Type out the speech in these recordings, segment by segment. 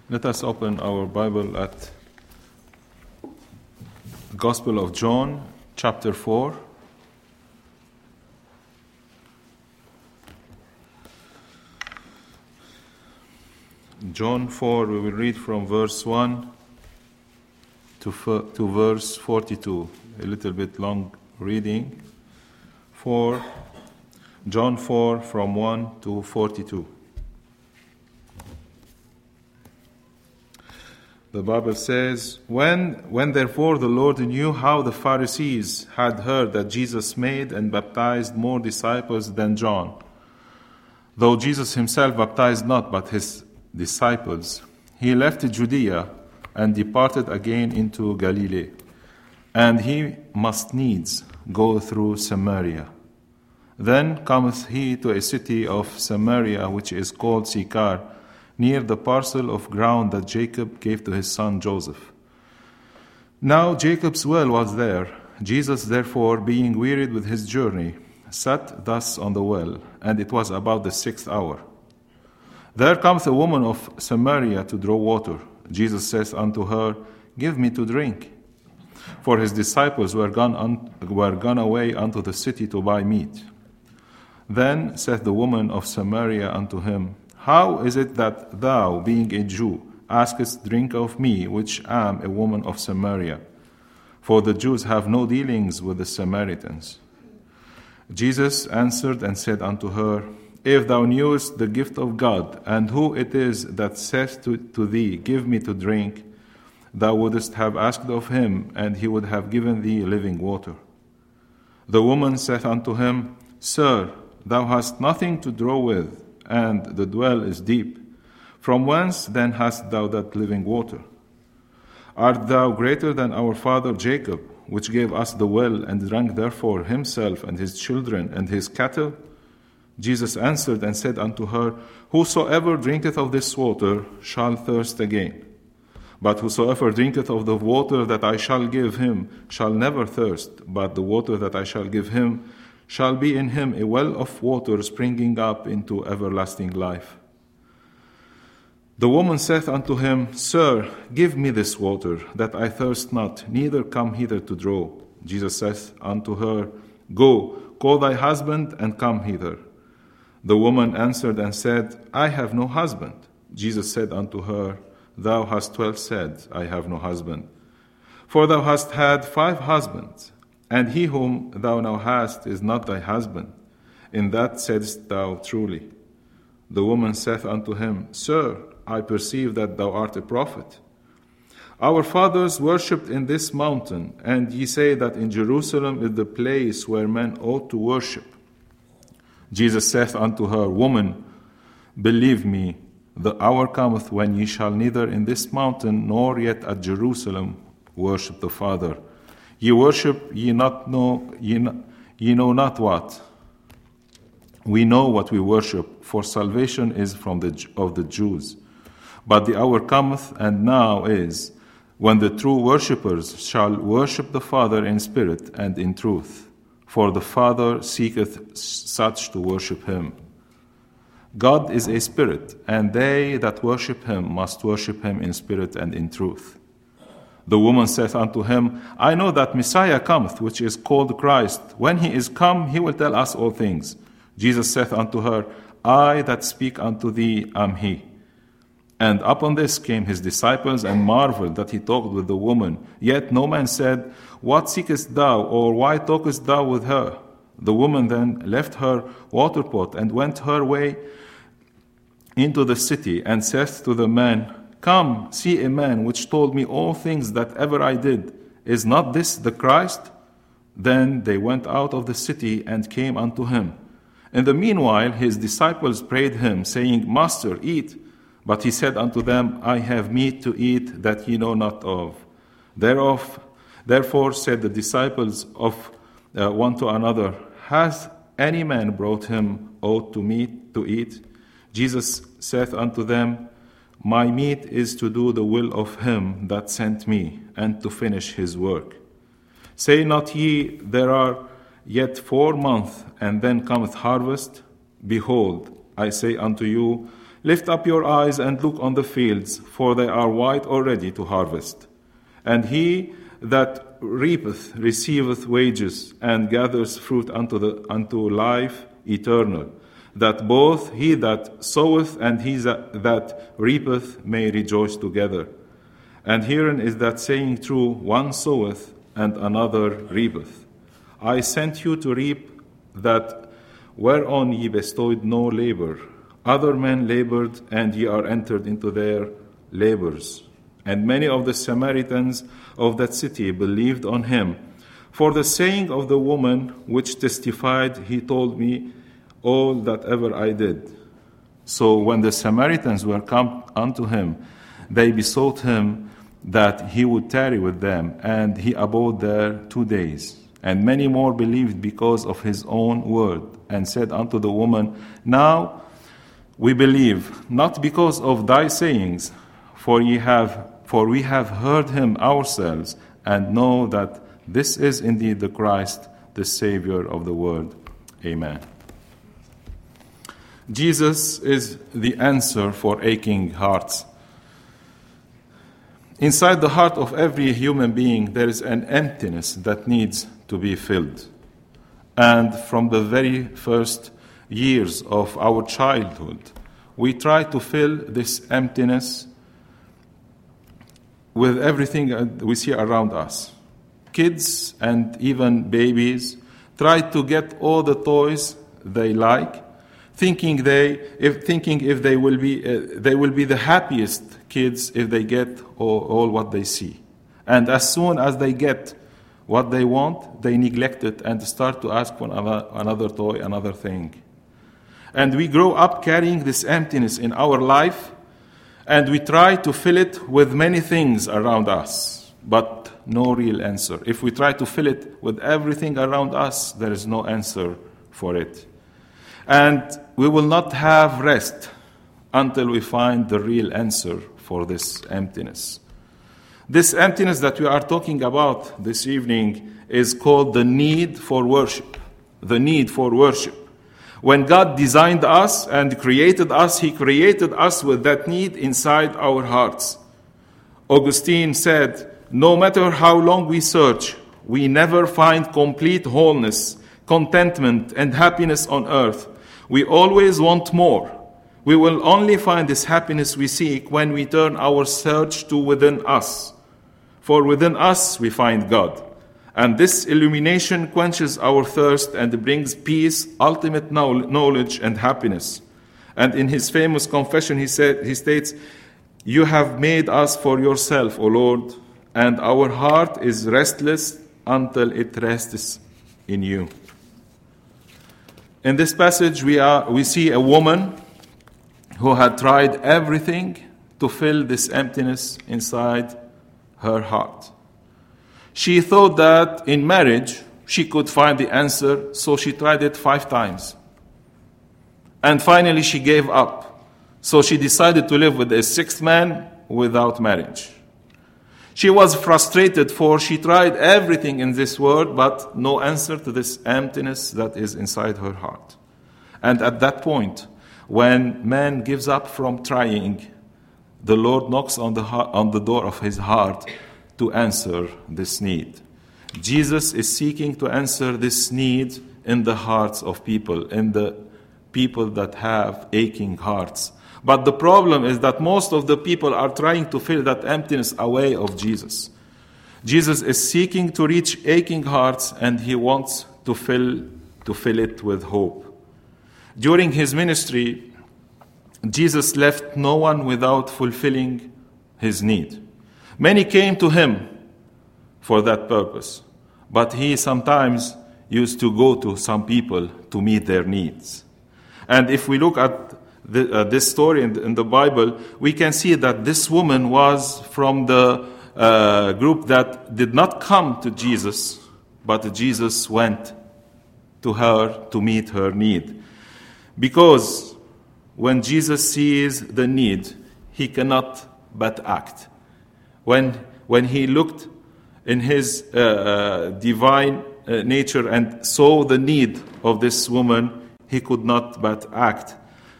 Let us open our Bible at the Gospel of John, chapter 4. John 4, we will read from verse 1 to verse 42. A little bit long reading. John 4 from 1 to 42. The Bible says, When therefore the Lord knew how the Pharisees had heard that Jesus made and baptized more disciples than John, though Jesus himself baptized not but his disciples, he left Judea and departed again into Galilee. And he must needs go through Samaria. Then cometh he to a city of Samaria, which is called Sychar, near the parcel of ground that Jacob gave to his son Joseph. Now Jacob's well was there. Jesus, therefore, being wearied with his journey, sat thus on the well, and it was about the 6th hour. There cometh a woman of Samaria to draw water. Jesus saith unto her, Give me to drink. For his disciples were gone away unto the city to buy meat. Then saith the woman of Samaria unto him, How is it that thou, being a Jew, askest drink of me, which am a woman of Samaria? For the Jews have no dealings with the Samaritans. Jesus answered and said unto her, If thou knewest the gift of God, and who it is that saith to thee, Give me to drink, thou wouldest have asked of him, and he would have given thee living water. The woman saith unto him, Sir, thou hast nothing to draw with, and the well is deep. From whence then hast thou that living water? Art thou greater than our father Jacob, which gave us the well, and drank therefore himself and his children and his cattle? Jesus answered and said unto her, Whosoever drinketh of this water shall thirst again. But whosoever drinketh of the water that I shall give him shall never thirst, but the water that I shall give him shall be in him a well of water springing up into everlasting life. The woman saith unto him, Sir, give me this water, that I thirst not, neither come hither to draw. Jesus saith unto her, Go, call thy husband, and come hither. The woman answered and said, I have no husband. Jesus said unto her, Thou hast well said, I have no husband. For thou hast had 5 husbands, and he whom thou now hast is not thy husband. In that saidst thou truly. The woman saith unto him, Sir, I perceive that thou art a prophet. Our fathers worshipped in this mountain, and ye say that in Jerusalem is the place where men ought to worship. Jesus saith unto her, Woman, believe me, the hour cometh when ye shall neither in this mountain nor yet at Jerusalem worship the Father. Ye worship, ye know not what. We know what we worship, for salvation is of the Jews. But the hour cometh, and now is, when the true worshippers shall worship the Father in spirit and in truth. For the Father seeketh such to worship him. God is a spirit, and they that worship him must worship him in spirit and in truth. The woman saith unto him, I know that Messiah cometh, which is called Christ. When he is come, he will tell us all things. Jesus saith unto her, I that speak unto thee am he. And upon this came his disciples, and marveled that he talked with the woman. Yet no man said, What seekest thou, or why talkest thou with her? The woman then left her water pot, and went her way into the city, and saith to the man, Come, see a man which told me all things that ever I did. Is not this the Christ? Then they went out of the city and came unto him. In the meanwhile his disciples prayed him, saying, Master, eat. But he said unto them, I have meat to eat that ye know not of. Therefore said the disciples of one to another, Hath any man brought him aught to meat to eat? Jesus saith unto them, My meat is to do the will of him that sent me, and to finish his work. Say not ye, There are yet 4 months, and then cometh harvest? Behold, I say unto you, Lift up your eyes and look on the fields, for they are white already to harvest. And he that reapeth receiveth wages, and gathers fruit unto life eternal, that both he that soweth and he that reapeth may rejoice together. And herein is that saying true, one soweth and another reapeth. I sent you to reap that whereon ye bestowed no labor. Other men labored, and ye are entered into their labors. And many of the Samaritans of that city believed on him. For the saying of the woman which testified, he told me all that ever I did. So when the Samaritans were come unto him, they besought him that he would tarry with them, and he abode there 2 days. And many more believed because of his own word, and said unto the woman, Now we believe, not because of thy sayings, for we have heard him ourselves, and know that this is indeed the Christ, the Savior of the world. Amen. Jesus is the answer for aching hearts. Inside the heart of every human being, there is an emptiness that needs to be filled. And from the very first years of our childhood, we try to fill this emptiness with everything we see around us. Kids and even babies try to get all the toys they like, thinking if they will be the happiest kids if they get all what they see. And as soon as they get what they want, they neglect it and start to ask for another toy, another thing. And we grow up carrying this emptiness in our life, and we try to fill it with many things around us, but no real answer. If we try to fill it with everything around us, there is no answer for it. And we will not have rest until we find the real answer for this emptiness. This emptiness that we are talking about this evening is called the need for worship. The need for worship. When God designed us and created us, He created us with that need inside our hearts. Augustine said, no matter how long we search, we never find complete wholeness, contentment, and happiness on earth. We always want more. We will only find this happiness we seek when we turn our search to within us. For within us we find God. And this illumination quenches our thirst and brings peace, ultimate knowledge, and happiness. And in his famous confession, he states, you have made us for yourself, O Lord, and our heart is restless until it rests in you. In this passage, we see a woman who had tried everything to fill this emptiness inside her heart. She thought that in marriage she could find the answer, so she tried it 5 times. And finally she gave up. So she decided to live with a 6th man without marriage. She was frustrated, for she tried everything in this world, but no answer to this emptiness that is inside her heart. And at that point, when man gives up from trying, the Lord knocks on the door of his heart to answer this need. Jesus is seeking to answer this need in the hearts of people, in the people that have aching hearts. But the problem is that most of the people are trying to fill that emptiness away of Jesus. Jesus is seeking to reach aching hearts, and he wants to fill it with hope. During his ministry, Jesus left no one without fulfilling his need. Many came to him for that purpose, but he sometimes used to go to some people to meet their needs. And if we look at this story in the Bible, we can see that this woman was from the group that did not come to Jesus, but Jesus went to her to meet her need. Because when Jesus sees the need, he cannot but act. When he looked in his divine nature and saw the need of this woman, he could not but act.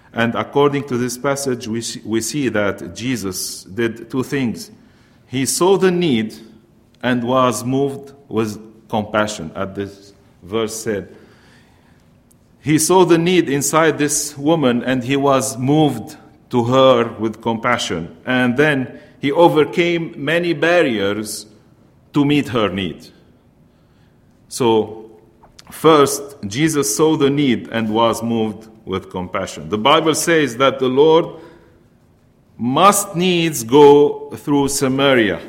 And according to this passage, we see that Jesus did two things. He saw the need and was moved with compassion, as this verse said. He saw the need inside this woman and he was moved to her with compassion. And then he overcame many barriers to meet her need. So, first, Jesus saw the need and was moved with compassion. The Bible says that the Lord must needs go through Samaria.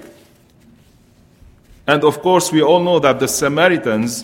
And of course, we all know that the Samaritans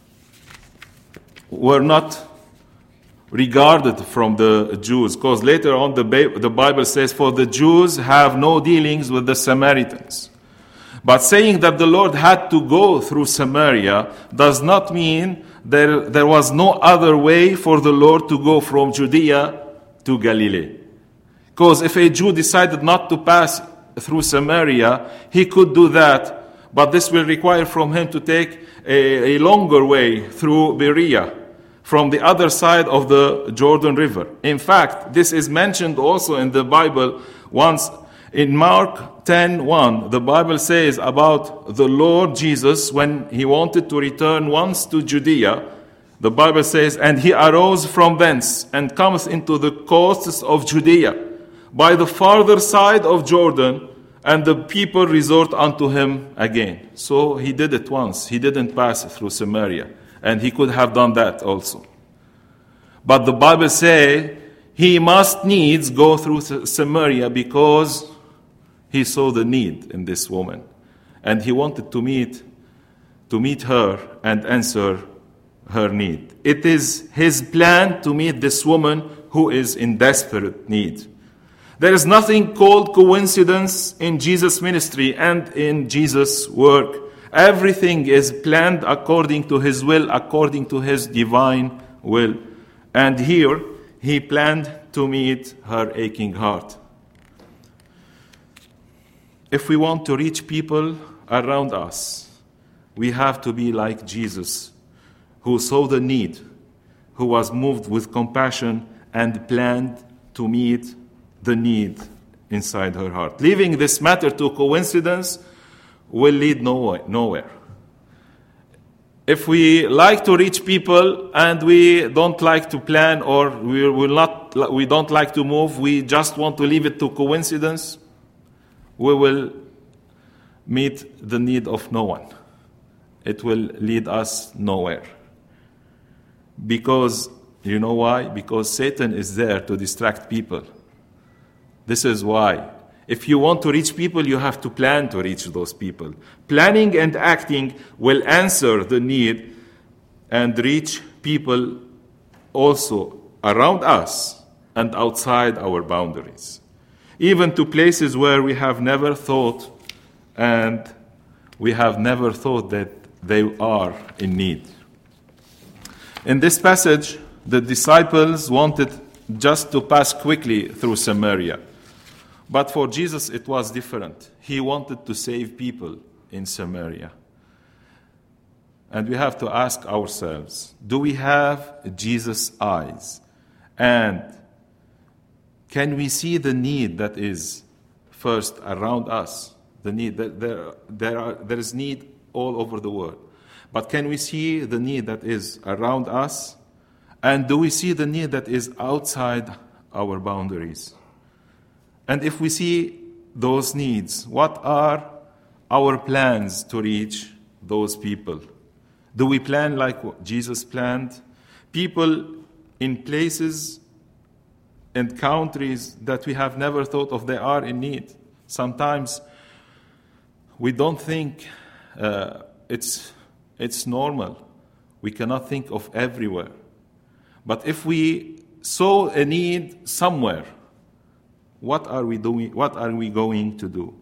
were not regarded from the Jews, because later on the Bible says, for the Jews have no dealings with the Samaritans. But saying that the Lord had to go through Samaria does not mean there was no other way for the Lord to go from Judea to Galilee. Because if a Jew decided not to pass through Samaria, he could do that, but this will require from him to take a longer way through Berea, from the other side of the Jordan River. In fact, this is mentioned also in the Bible once. In Mark 10:1, the Bible says about the Lord Jesus when he wanted to return once to Judea. The Bible says, and he arose from thence and cometh into the coasts of Judea by the farther side of Jordan, and the people resort unto him again. So he did it once. He didn't pass through Samaria. And he could have done that also. But the Bible says he must needs go through Samaria because he saw the need in this woman. And he wanted to meet her and answer her need. It is his plan to meet this woman who is in desperate need. There is nothing called coincidence in Jesus' ministry and in Jesus' work. Everything is planned according to his will, according to his divine will. And here, he planned to meet her aching heart. If we want to reach people around us, we have to be like Jesus, who saw the need, who was moved with compassion and planned to meet the need inside her heart. Leaving this matter to coincidence will lead nowhere. If we like to reach people and we don't like to plan, or we don't like to move, we just want to leave it to coincidence, we will meet the need of no one. It will lead us nowhere. Because, you know why? Because Satan is there to distract people. This is why. If you want to reach people, you have to plan to reach those people. Planning and acting will answer the need and reach people also around us and outside our boundaries, even to places where we have never thought and we have never thought that they are in need. In this passage, the disciples wanted just to pass quickly through Samaria. But for Jesus, it was different. He wanted to save people in Samaria. And we have to ask ourselves, do we have Jesus' eyes? And can we see the need that is first around us? The need that there is need all over the world. But can we see the need that is around us? And do we see the need that is outside our boundaries? And if we see those needs, what are our plans to reach those people? Do we plan like what Jesus planned? People in places and countries that we have never thought of, they are in need. Sometimes we don't think it's normal. We cannot think of everywhere. But if we saw a need somewhere, what are we doing? What are we going to do?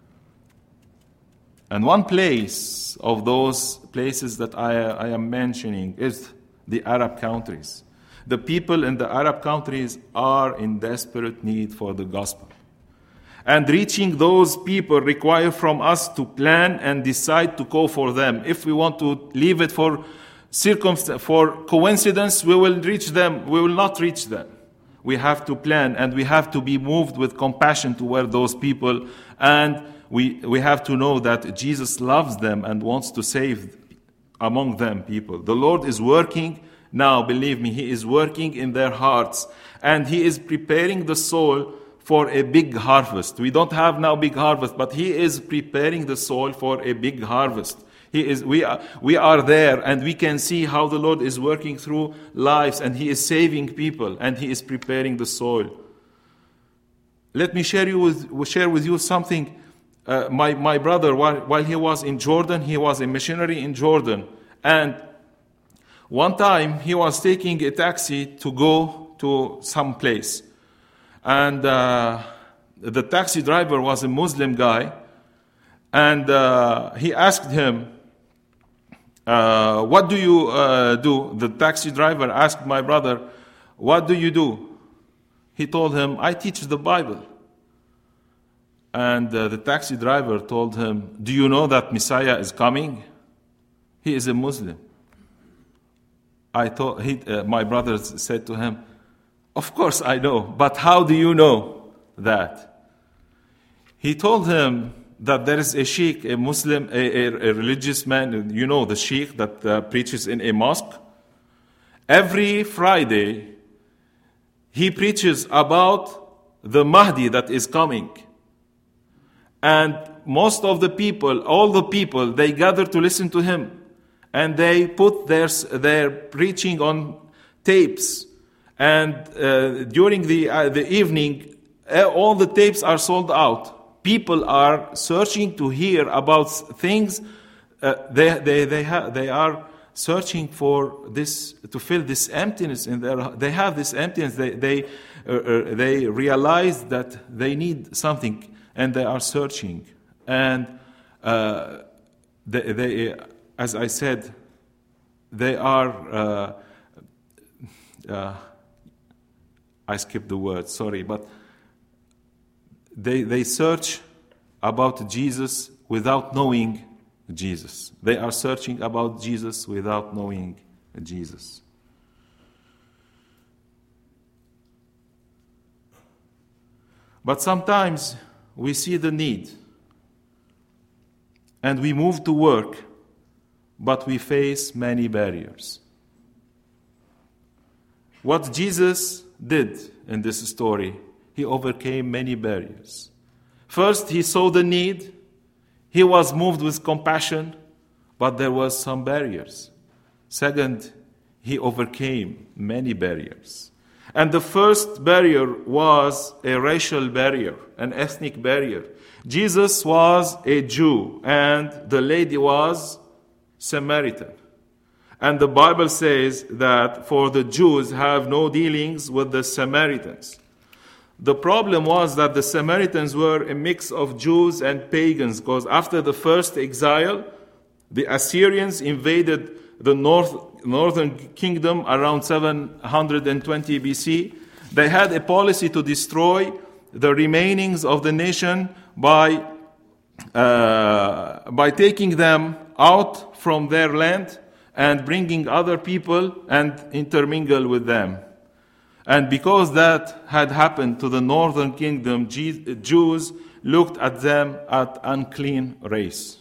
And one place of those places that I am mentioning is the Arab countries. The people in the Arab countries are in desperate need for the gospel. And reaching those people require from us to plan and decide to go for them. If we want to leave it for coincidence, we will reach them. We will not reach them. We have to plan, and we have to be moved with compassion toward those people. And we have to know that Jesus loves them and wants to save among them people. The Lord is working now, believe me, He is working in their hearts. And He is preparing the soul for a big harvest. We don't have now big harvest, but He is preparing the soul for a big harvest. We are there, and we can see how the Lord is working through lives, and He is saving people, and He is preparing the soul. Let me share with you something. My brother, while he was in Jordan, he was a missionary in Jordan, and one time he was taking a taxi to go to some place, and the taxi driver was a Muslim guy, and he asked him, what do you do? The taxi driver asked my brother, what do you do? He told him, I teach the Bible. And the taxi driver told him, do you know that Messiah is coming? He is a Muslim. My brother said to him, of course I know, but how do you know that? He told him that there is a sheikh, a Muslim, a religious man, you know, the sheikh that preaches in a mosque. Every Friday, he preaches about the Mahdi that is coming. And most of the people, all the people, they gather to listen to him. And they put their preaching on tapes. And during the evening, all the tapes are sold out. People are searching to hear about things. They are searching for this, to fill this emptiness in their. They have this emptiness. They realize that they need something, and they are searching. And they, as I said, they are. I skipped the word. Sorry, but. They search about Jesus without knowing Jesus. They are searching about Jesus without knowing Jesus. But sometimes we see the need and we move to work, but we face many barriers. What Jesus did in this story, He overcame many barriers. First, He saw the need. He was moved with compassion, but there were some barriers. Second, He overcame many barriers. And the first barrier was a racial barrier, an ethnic barrier. Jesus was a Jew, and the lady was Samaritan. And the Bible says that for the Jews have no dealings with the Samaritans. The problem was that the Samaritans were a mix of Jews and pagans, because after the first exile, the Assyrians invaded the northern kingdom around 720 BC. They had a policy to destroy the remainings of the nation by taking them out from their land and bringing other people and intermingle with them. And because that had happened to the northern kingdom, Jews looked at them as unclean race.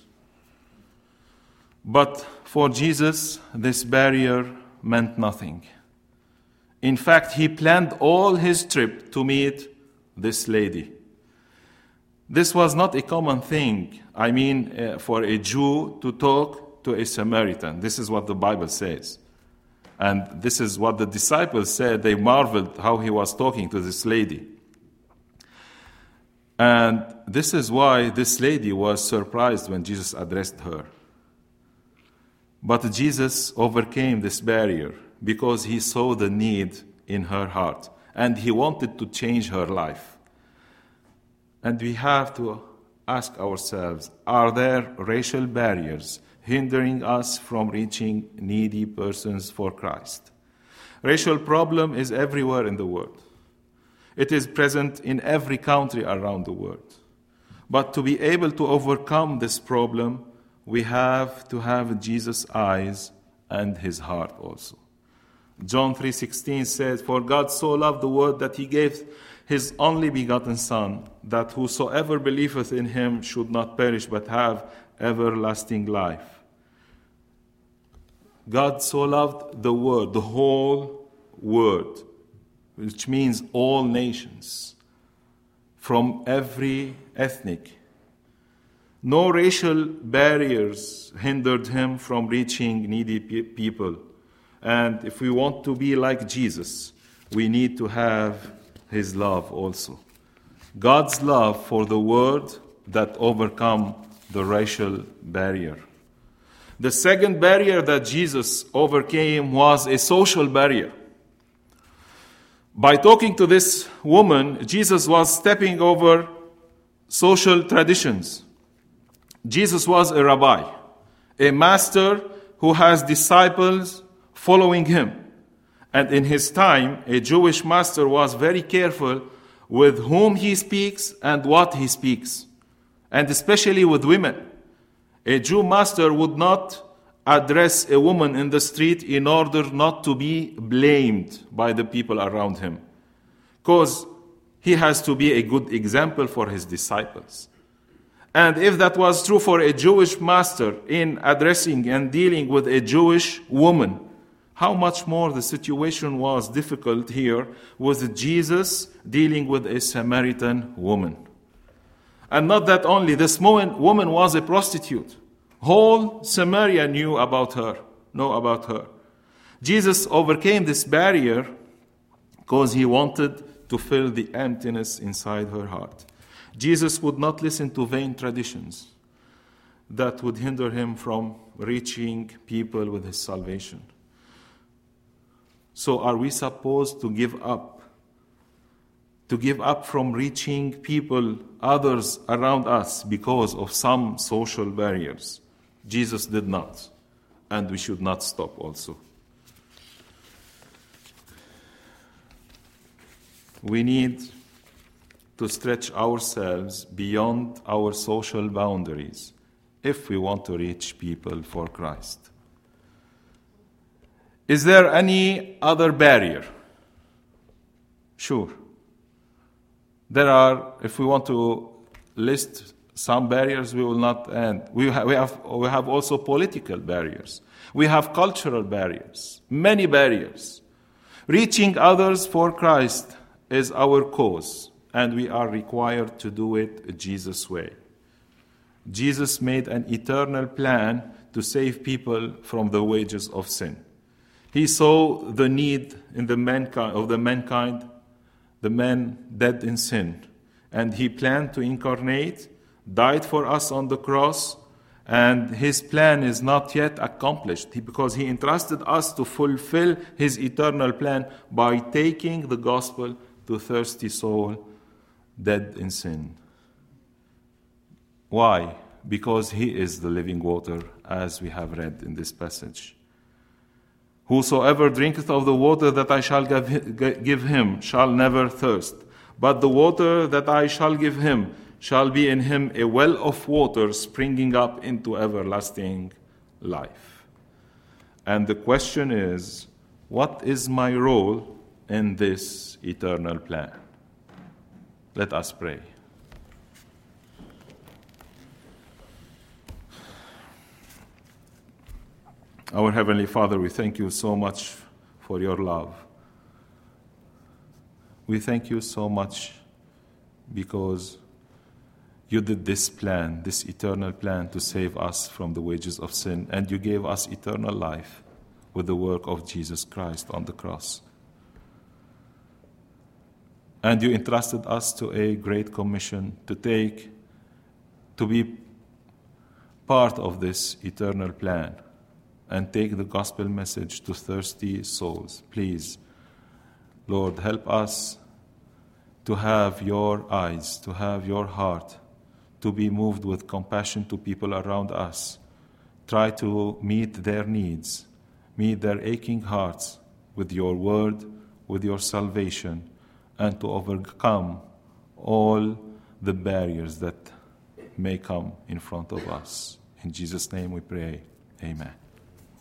But for Jesus, this barrier meant nothing. In fact, He planned all His trip to meet this lady. This was not a common thing. I mean, for a Jew to talk to a Samaritan. This is what the Bible says. And this is what the disciples said. They marveled how He was talking to this lady. And this is why this lady was surprised when Jesus addressed her. But Jesus overcame this barrier because He saw the need in her heart. And He wanted to change her life. And we have to ask ourselves, are there racial barriers hindering us from reaching needy persons for Christ? Racial problem is everywhere in the world. It is present in every country around the world. But to be able to overcome this problem, we have to have Jesus' eyes and His heart also. John 3:16 says, "For God so loved the world that he gave his only begotten Son, that whosoever believeth in him should not perish but have everlasting life." God so loved the world, the whole world, which means all nations, from every ethnic. No racial barriers hindered him from reaching needy people. And if we want to be like Jesus, we need to have his love also. God's love for the world that overcome the racial barrier. The second barrier that Jesus overcame was a social barrier. By talking to this woman, Jesus was stepping over social traditions. Jesus was a rabbi, a master who has disciples following him. And in his time, a Jewish master was very careful with whom he speaks and what he speaks, and especially with women. A Jew master would not address a woman in the street in order not to be blamed by the people around him, because he has to be a good example for his disciples. And if that was true for a Jewish master in addressing and dealing with a Jewish woman, how much more the situation was difficult here with Jesus dealing with a Samaritan woman. And not that only, this woman was a prostitute. Whole Samaria knew about her. Jesus overcame this barrier because he wanted to fill the emptiness inside her heart. Jesus would not listen to vain traditions that would hinder him from reaching people with his salvation. So are we supposed to give up? To give up from reaching people, others around us, because of some social barriers? Jesus did not, and we should not stop also. We need to stretch ourselves beyond our social boundaries if we want to reach people for Christ. Is there any other barrier? Sure. There are, if we want to list some barriers, we will not end. We have also political barriers. We have cultural barriers, many barriers. Reaching others for Christ is our cause, and we are required to do it Jesus' way. Jesus made an eternal plan to save people from the wages of sin. He saw the need in the mankind, the man dead in sin, and he planned to incarnate, died for us on the cross, and his plan is not yet accomplished because he entrusted us to fulfill his eternal plan by taking the gospel to thirsty soul dead in sin. Why? Because he is the living water, as we have read in this passage. Whosoever drinketh of the water that I shall give him shall never thirst, but the water that I shall give him shall be in him a well of water springing up into everlasting life. And the question is, what is my role in this eternal plan? Let us pray. Our Heavenly Father, we thank you so much for your love. We thank you so much because you did this plan, this eternal plan to save us from the wages of sin, and you gave us eternal life with the work of Jesus Christ on the cross. And you entrusted us to a great commission to be part of this eternal plan and take the gospel message to thirsty souls. Please, Lord, help us to have your eyes, to have your heart, to be moved with compassion to people around us. Try to meet their needs, meet their aching hearts with your word, with your salvation, and to overcome all the barriers that may come in front of us. In Jesus' name we pray. Amen.